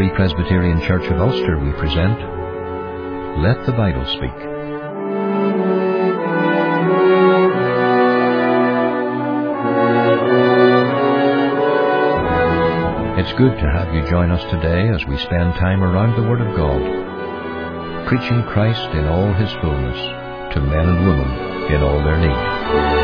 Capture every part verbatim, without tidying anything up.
Free Presbyterian Church of Ulster, we present Let the Bible Speak. It's good to have you join us today as we spend time around the Word of God, preaching Christ in all His fullness to men and women in all their need.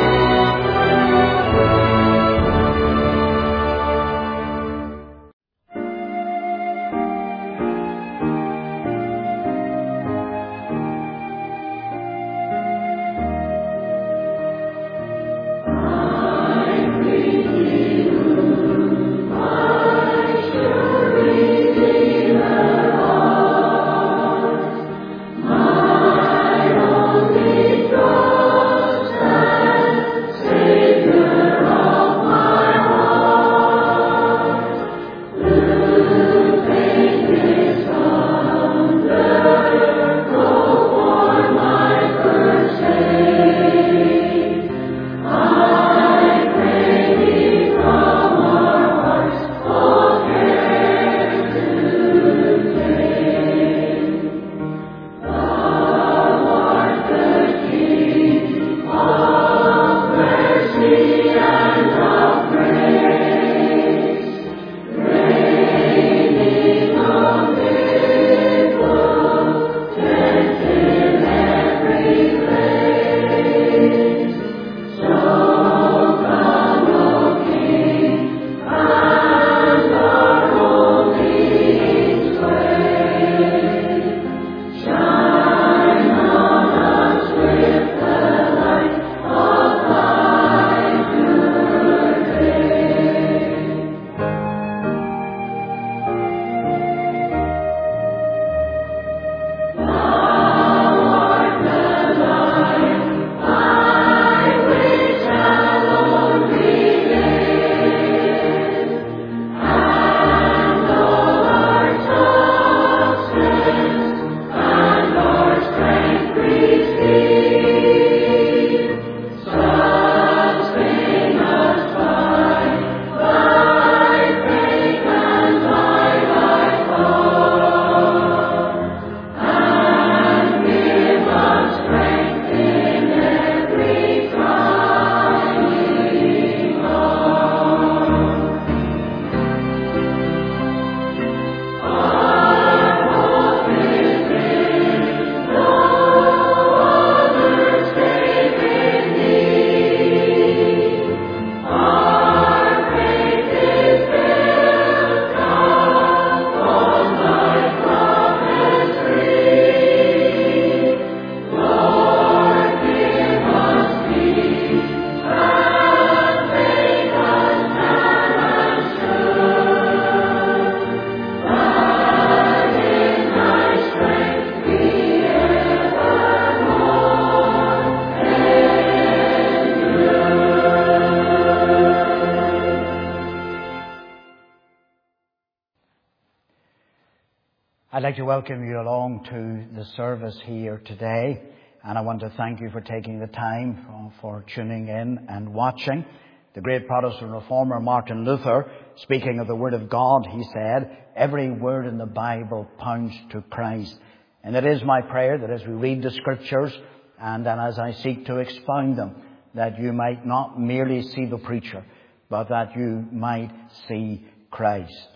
I'd like to welcome you along to the service here today, and I want to thank you for taking the time for tuning in and watching. The great Protestant reformer Martin Luther, speaking of the Word of God, he said, "Every word in the Bible points to Christ." And it is my prayer that as we read the Scriptures and then as I seek to expound them, that you might not merely see the preacher, but that you might see Christ.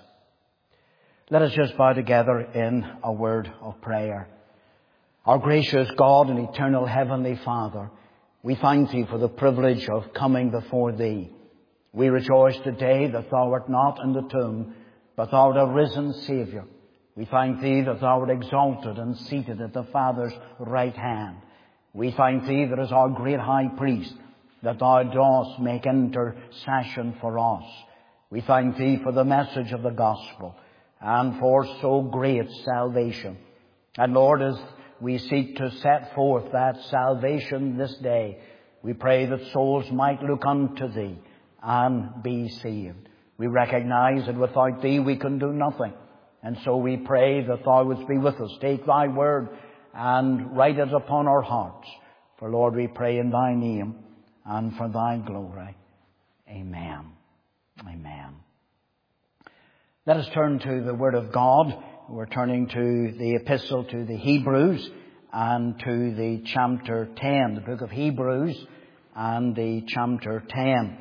Let us just bow together in a word of prayer. Our gracious God and eternal Heavenly Father, we thank Thee for the privilege of coming before Thee. We rejoice today that Thou art not in the tomb, but Thou art a risen Saviour. We thank Thee that Thou art exalted and seated at the Father's right hand. We thank Thee that as our great High Priest, that Thou dost make intercession for us. We thank Thee for the message of the gospel, and for so great salvation. And Lord, as we seek to set forth that salvation this day, we pray that souls might look unto Thee and be saved. We recognize that without Thee we can do nothing. And so we pray that Thou wouldst be with us. Take Thy word and write it upon our hearts. For Lord, we pray in Thy name and for Thy glory. Amen. Amen. Let us turn to the Word of God. We're turning to the Epistle to the Hebrews and to the chapter ten, the book of Hebrews and the chapter ten.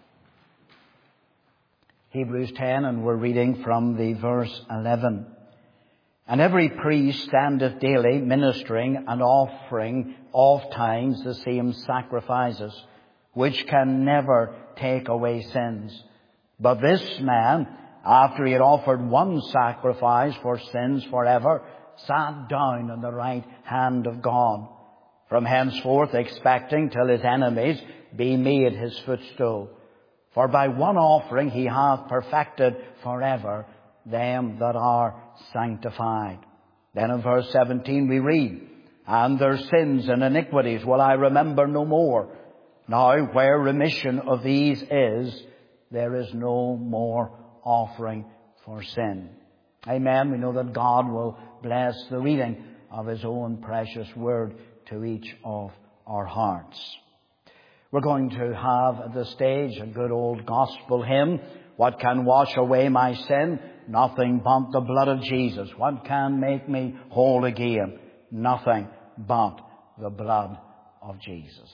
Hebrews ten, and we're reading from the verse eleven. And every priest standeth daily ministering and offering oft times the same sacrifices, which can never take away sins. But this man, after he had offered one sacrifice for sins forever, sat down on the right hand of God, from henceforth expecting till his enemies be made his footstool. For by one offering he hath perfected forever them that are sanctified. Then in verse seventeen we read, And their sins and iniquities will I remember no more. Now where remission of these is, there is no more offering for sin. Amen. We know that God will bless the reading of His own precious word to each of our hearts. We're going to have at this stage a good old gospel hymn. What can wash away my sin? Nothing but the blood of Jesus. What can make me whole again? Nothing but the blood of Jesus.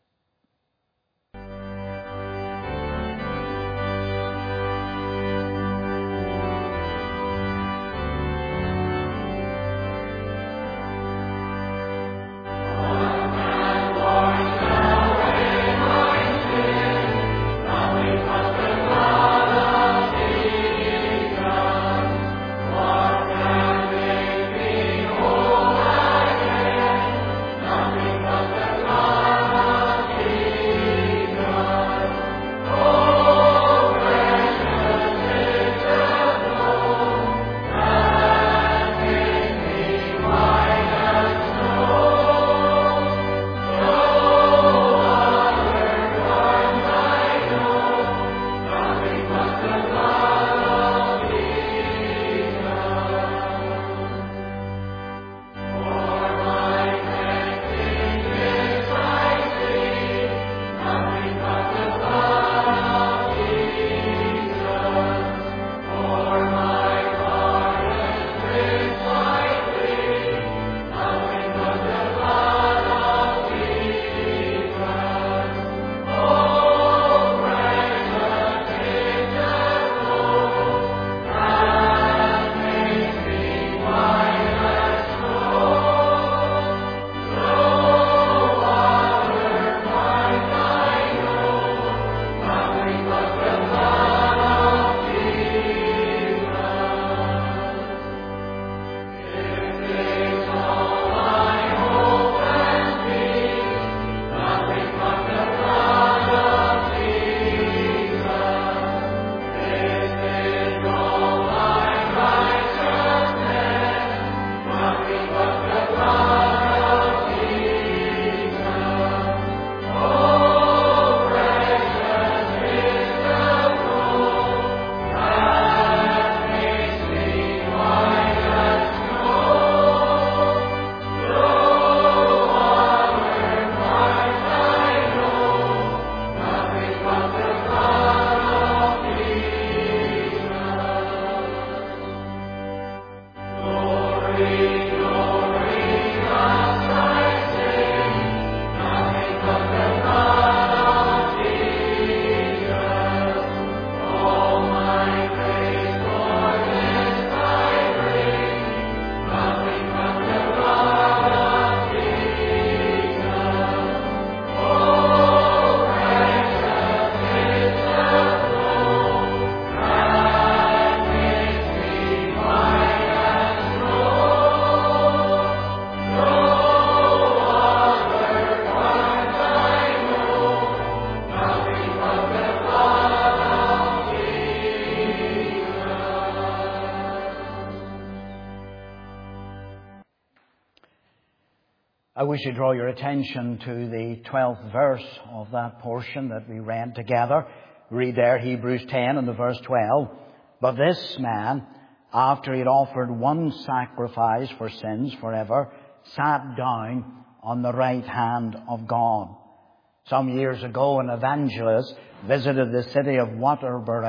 I wish to draw your attention to the twelfth verse of that portion that we read together. Read there, Hebrews ten and the verse twelve. But this man, after he had offered one sacrifice for sins forever, sat down on the right hand of God. Some years ago, an evangelist visited the city of Waterbury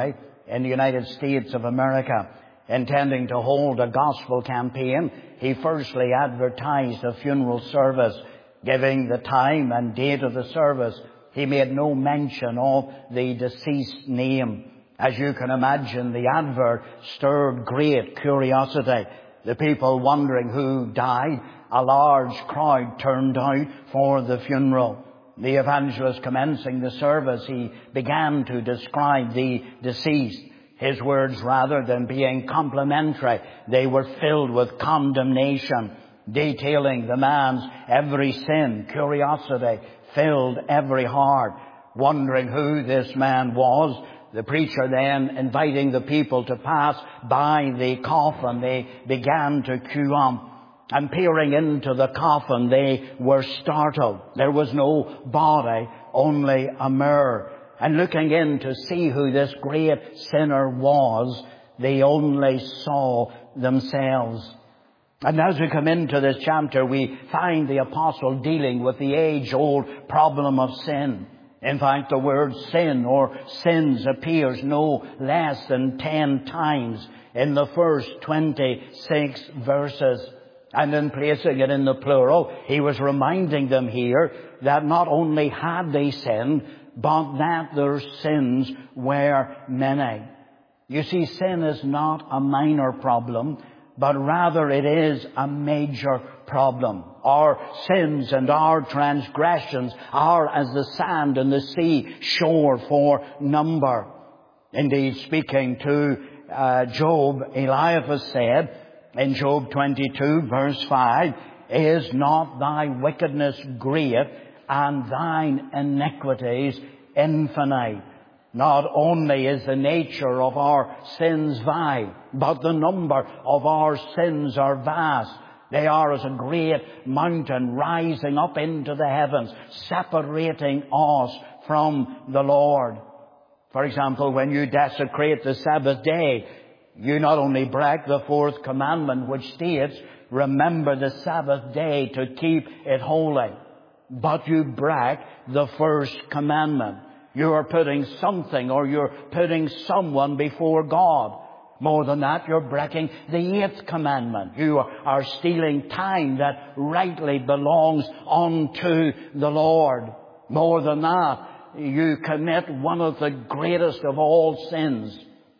in the United States of America. Intending to hold a gospel campaign, he firstly advertised a funeral service, giving the time and date of the service. He made no mention of the deceased name. As you can imagine, the advert stirred great curiosity. The people wondering who died, a large crowd turned out for the funeral. The evangelist commencing the service, he began to describe the deceased. His words, rather than being complimentary, they were filled with condemnation, detailing the man's every sin. Curiosity filled every heart, wondering who this man was. The preacher then, inviting the people to pass by the coffin, they began to queue up. And peering into the coffin, they were startled. There was no body, only a mirror. And looking in to see who this great sinner was, they only saw themselves. And as we come into this chapter, we find the apostle dealing with the age-old problem of sin. In fact, the word sin or sins appears no less than ten times in the first twenty-six verses. And in placing it in the plural, he was reminding them here that not only had they sinned, but that their sins were many. You see, sin is not a minor problem, but rather it is a major problem. Our sins and our transgressions are as the sand and the sea shore for number. Indeed, speaking to uh, Job, Eliphaz said in Job twenty-two verse five, "Is not thy wickedness great, and thine iniquities infinite?" Not only is the nature of our sins vile, but the number of our sins are vast. They are as a great mountain rising up into the heavens, separating us from the Lord. For example, when you desecrate the Sabbath day, you not only break the fourth commandment, which states, "Remember the Sabbath day to keep it holy," but you break the first commandment. You are putting something or you're putting someone before God. More than that, you're breaking the eighth commandment. You are stealing time that rightly belongs unto the Lord. More than that, you commit one of the greatest of all sins.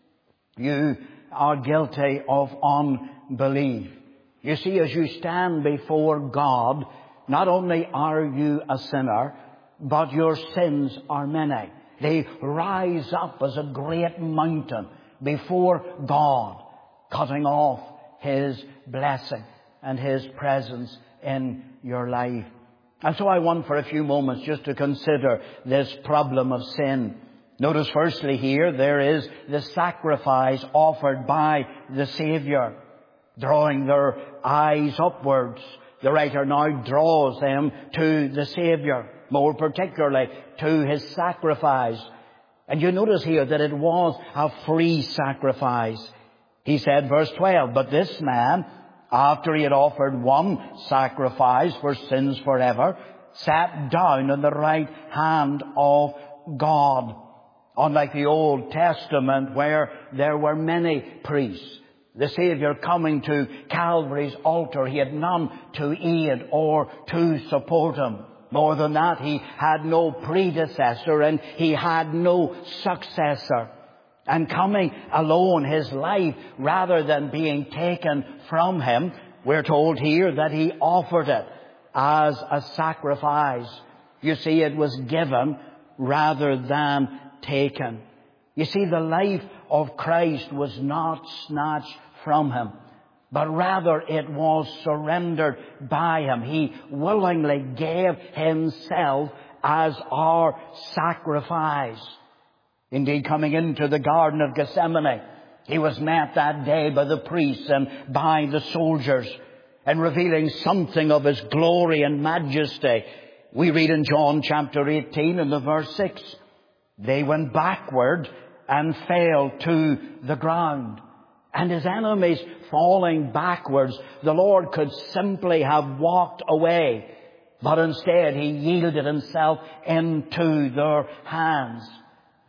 You are guilty of unbelief. You see, as you stand before God, not only are you a sinner, but your sins are many. They rise up as a great mountain before God, cutting off His blessing and His presence in your life. And so I want for a few moments just to consider this problem of sin. Notice firstly here, there is the sacrifice offered by the Savior, drawing their eyes upwards. The writer now draws them to the Savior, more particularly to His sacrifice. And you notice here that it was a free sacrifice. He said, verse twelve, "But this man, after he had offered one sacrifice for sins forever, sat down on the right hand of God." Unlike the Old Testament, where there were many priests, the Savior coming to Calvary's altar, He had none to aid or to support Him. More than that, He had no predecessor and He had no successor. And coming alone, His life, rather than being taken from Him, we're told here that He offered it as a sacrifice. You see, it was given rather than taken. You see, the life of Christ was not snatched from Him, but rather it was surrendered by Him. He willingly gave Himself as our sacrifice. Indeed, coming into the Garden of Gethsemane, He was met that day by the priests and by the soldiers, and revealing something of His glory and majesty. We read in John chapter eighteen and the verse six, "They went backward and fell to the ground." And His enemies falling backwards, the Lord could simply have walked away, but instead He yielded Himself into their hands.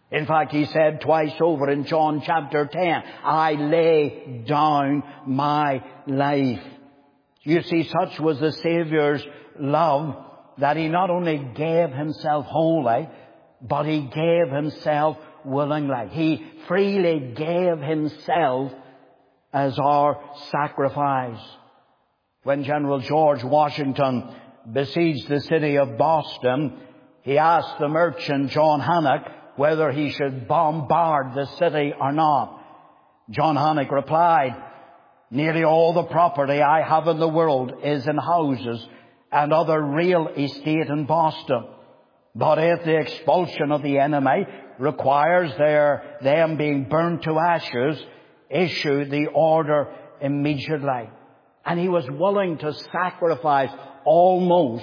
In fact, he said twice over in John chapter ten, I lay down my life. You see, such was the Saviour's love that he not only gave himself wholly, but he gave himself willingly. He freely gave himself as our sacrifice. When General George Washington besieged the city of Boston, he asked the merchant John Hancock whether he should bombard the city or not. John Hancock replied, nearly all the property I have in the world is in houses and other real estate in Boston. But if the expulsion of the enemy requires their, them being burned to ashes, issue the order immediately. And he was willing to sacrifice almost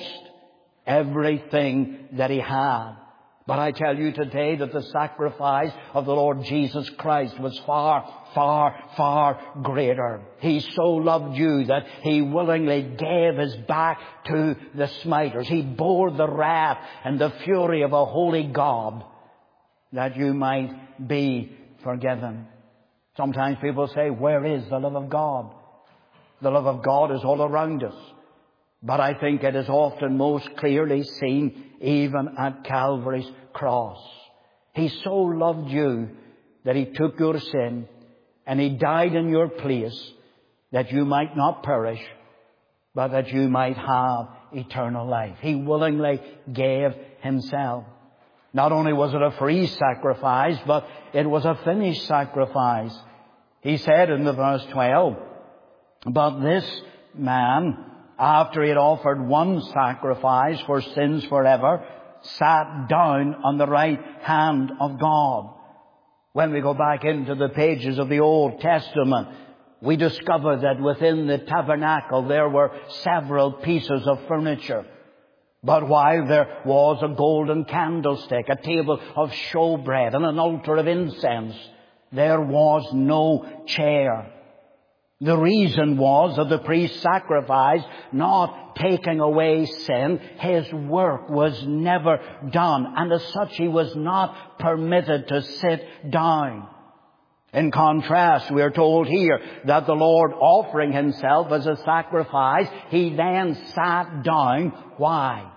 everything that he had. But I tell you today that the sacrifice of the Lord Jesus Christ was far, far, far greater. He so loved you that he willingly gave his back to the smiters. He bore the wrath and the fury of a holy God that you might be forgiven. Sometimes people say, where is the love of God? The love of God is all around us. But I think it is often most clearly seen even at Calvary's cross. He so loved you that he took your sin and he died in your place that you might not perish, but that you might have eternal life. He willingly gave himself. Not only was it a free sacrifice, but it was a finished sacrifice. He said in the verse twelve, but this man, after he had offered one sacrifice for sins forever, sat down on the right hand of God. When we go back into the pages of the Old Testament, we discover that within the tabernacle there were several pieces of furniture. But while there was a golden candlestick, a table of showbread, and an altar of incense, there was no chair. The reason was that the priest's sacrifice not taking away sin, his work was never done, and as such he was not permitted to sit down. In contrast, we are told here that the Lord, offering himself as a sacrifice, he then sat down. Why?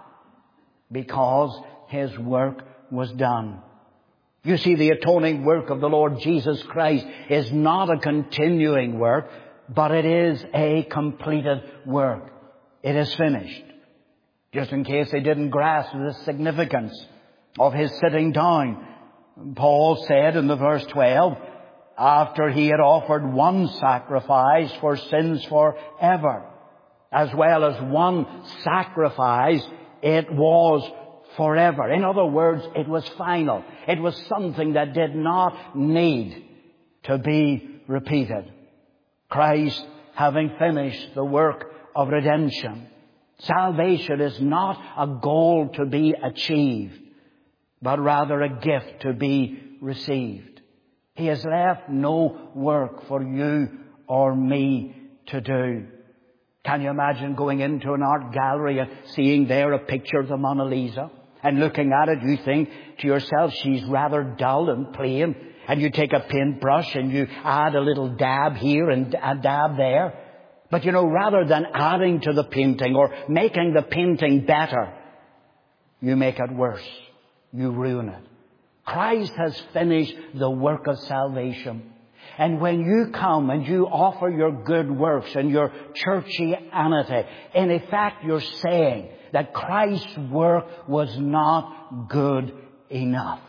Because his work was done. You see, the atoning work of the Lord Jesus Christ is not a continuing work, but it is a completed work. It is finished. Just in case they didn't grasp the significance of his sitting down, Paul said in the verse twelve, after he had offered one sacrifice for sins forever, as well as one sacrifice, it was forever. In other words, it was final. It was something that did not need to be repeated. Christ, having finished the work of redemption. Salvation is not a goal to be achieved, but rather a gift to be received. He has left no work for you or me to do. Can you imagine going into an art gallery and seeing there a picture of the Mona Lisa? And looking at it, you think to yourself, she's rather dull and plain. And you take a paintbrush and you add a little dab here and a dab there. But you know, rather than adding to the painting or making the painting better, you make it worse. You ruin it. Christ has finished the work of salvation. And when you come and you offer your good works and your churchianity, in effect you're saying that Christ's work was not good enough.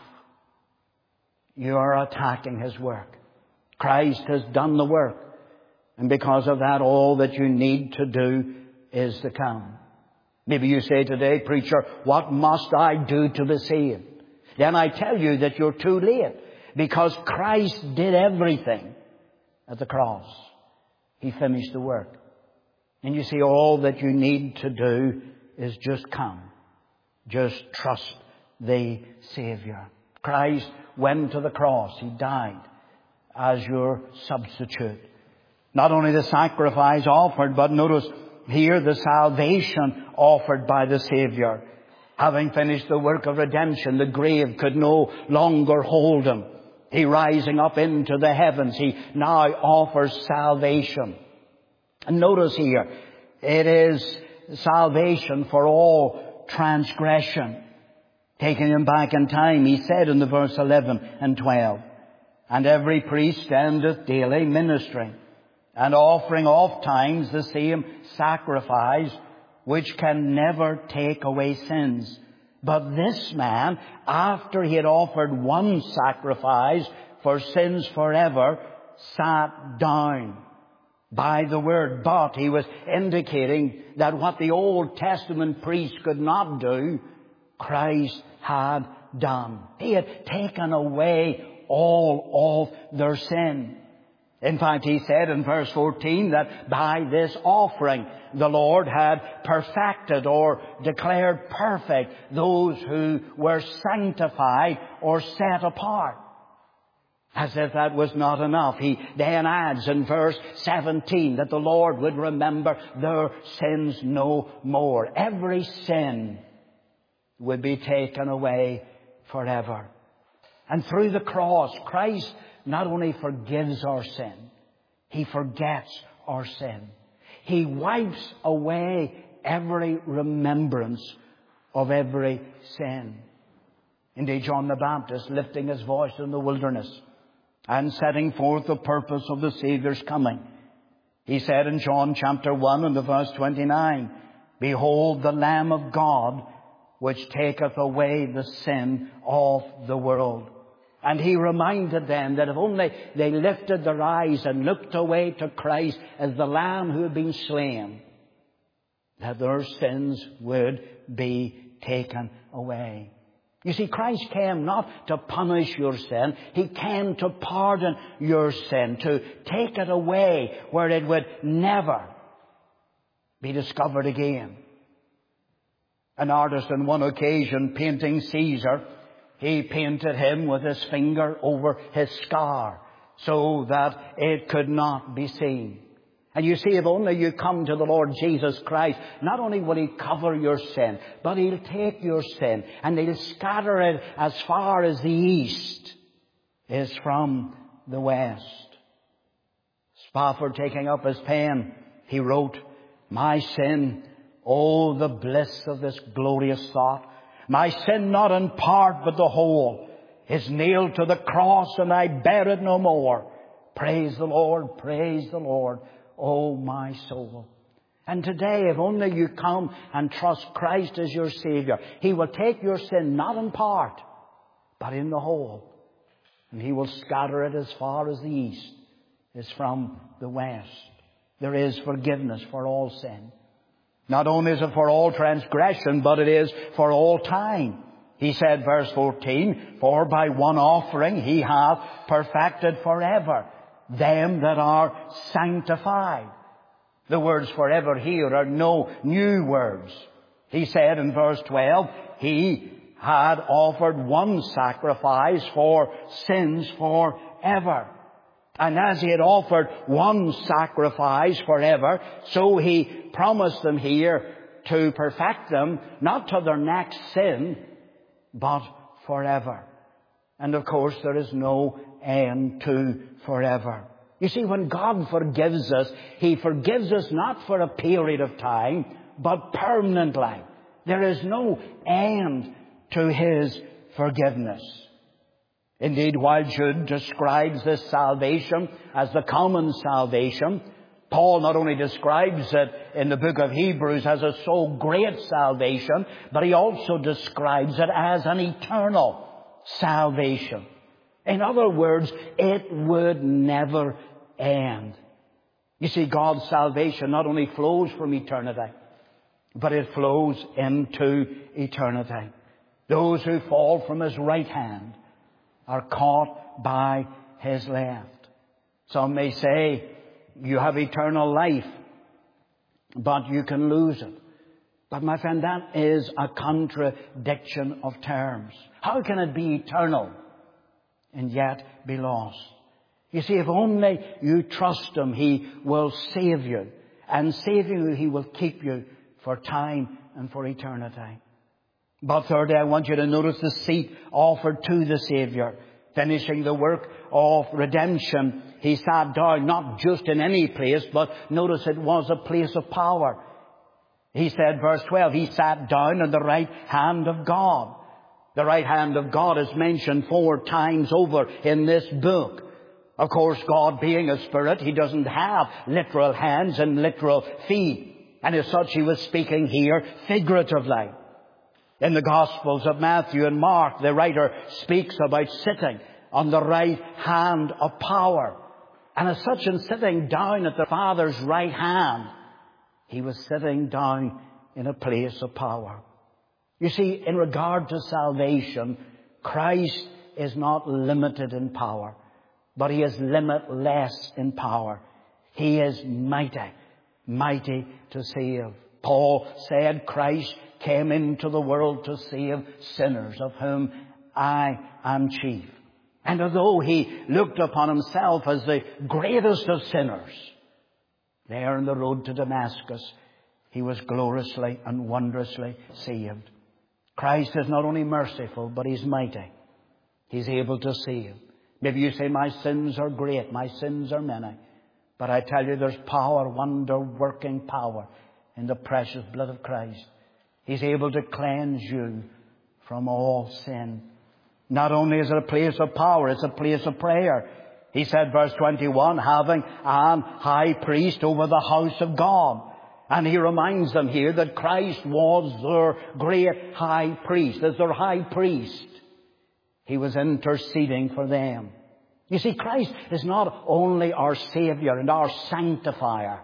You are attacking his work. Christ has done the work. And because of that, all that you need to do is to come. Maybe you say today, preacher, what must I do to be saved? Then I tell you that you're too late. Because Christ did everything at the cross. He finished the work. And you see, all that you need to do is just come. Just trust the Savior. Christ went to the cross. He died as your substitute. Not only the sacrifice offered, but notice here the salvation offered by the Savior. Having finished the work of redemption, the grave could no longer hold him. He, rising up into the heavens, he now offers salvation. And notice here, it is salvation for all transgression. Taking him back in time, he said in the verse eleven and twelve, and every priest standeth daily ministering, and offering oft times the same sacrifice, which can never take away sins. But this man, after he had offered one sacrifice for sins forever, sat down. By the word but, he was indicating that what the Old Testament priest could not do, Christ had done. He had taken away all of their sin. In fact, he said in verse fourteen that by this offering the Lord had perfected or declared perfect those who were sanctified or set apart. As if that was not enough, he then adds in verse seventeen that the Lord would remember their sins no more. Every sin would be taken away forever. And through the cross, Christ not only forgives our sin, He forgets our sin. He wipes away every remembrance of every sin. Indeed, John the Baptist, lifting his voice in the wilderness and setting forth the purpose of the Saviour's coming, he said in John chapter one and the verse twenty-nine, Behold the Lamb of God, which taketh away the sin of the world. And he reminded them that if only they lifted their eyes and looked away to Christ as the Lamb who had been slain, that their sins would be taken away. You see, Christ came not to punish your sin. He came to pardon your sin, to take it away where it would never be discovered again. An artist on one occasion painting Caesar, he painted him with his finger over his scar so that it could not be seen. And you see, if only you come to the Lord Jesus Christ, not only will He cover your sin, but He'll take your sin and He'll scatter it as far as the east is from the west. Spafford, taking up his pen, he wrote, My sin, oh, the bliss of this glorious thought, my sin not in part but the whole is nailed to the cross, and I bear it no more. Praise the Lord, praise the Lord, oh my soul. And today, if only you come and trust Christ as your Savior, He will take your sin not in part, but in the whole. And He will scatter it as far as the east is from the west. There is forgiveness for all sin. Not only is it for all transgression, but it is for all time. He said, verse fourteen, For by one offering He hath perfected forever them that are sanctified. The words forever here are no new words. He said in verse twelve, He had offered one sacrifice for sins forever. And as He had offered one sacrifice forever, so He promised them here to perfect them, not to their next sin, but forever. And of course, there is no end to forever. You see, when God forgives us, He forgives us not for a period of time, but permanently. There is no end to His forgiveness. Indeed, while Jude describes this salvation as the common salvation, Paul not only describes it in the book of Hebrews as a so great salvation, but he also describes it as an eternal salvation. In other words, it would never end. You see, God's salvation not only flows from eternity, but it flows into eternity. Those who fall from His right hand are caught by His left. Some may say, you have eternal life, but you can lose it. But my friend, that is a contradiction of terms. How can it be eternal and yet be lost? You see, if only you trust Him, He will save you. And saving you, He will keep you for time and for eternity. But thirdly, I want you to notice the seat offered to the Saviour. Finishing the work of redemption, He sat down not just in any place, but notice it was a place of power. He said, verse twelve, He sat down on the right hand of God. The right hand of God is mentioned four times over in this book. Of course, God being a spirit, He doesn't have literal hands and literal feet. And as such, He was speaking here figuratively. In the Gospels of Matthew and Mark, the writer speaks about sitting on the right hand of power. And as such, in sitting down at the Father's right hand, He was sitting down in a place of power. You see, in regard to salvation, Christ is not limited in power, but He is limitless in power. He is mighty, mighty to save. Paul said Christ came into the world to save sinners, of whom I am chief. And although He looked upon Himself as the greatest of sinners, there on the road to Damascus, He was gloriously and wondrously saved. Christ is not only merciful, but He's mighty. He's able to save. Maybe you say, my sins are great, my sins are many. But I tell you, there's power, wonder-working power in the precious blood of Christ. He's able to cleanse you from all sin. Not only is it a place of power, it's a place of prayer. He said, verse twenty-one, having an high priest over the house of God. And He reminds them here that Christ was their great high priest. As their high priest, He was interceding for them. You see, Christ is not only our Saviour and our sanctifier,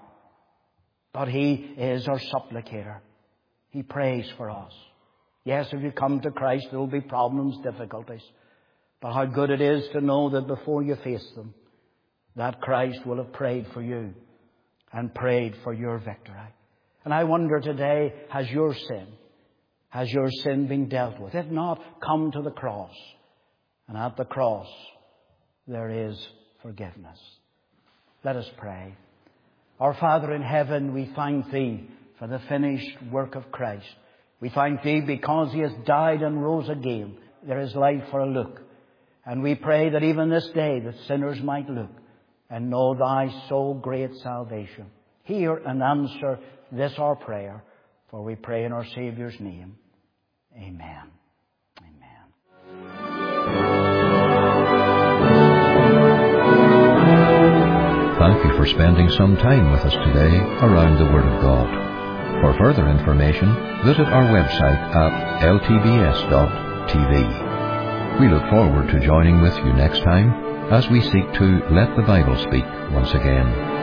but He is our supplicator. He prays for us. Yes, if you come to Christ, there will be problems, difficulties. But how good it is to know that before you face them, that Christ will have prayed for you and prayed for your victory. And I wonder today, has your sin, has your sin been dealt with? If not, come to the cross. And at the cross, there is forgiveness. Let us pray. Our Father in heaven, we thank Thee for the finished work of Christ. We thank Thee because He has died and rose again. There is life for a look. And we pray that even this day that sinners might look and know Thy so great salvation. Hear and answer this our prayer, for we pray in our Saviour's name. Amen. Amen. Thank you for spending some time with us today around the Word of God. For further information, visit our website at l t b s dot t v. We look forward to joining with you next time as we seek to let the Bible speak once again.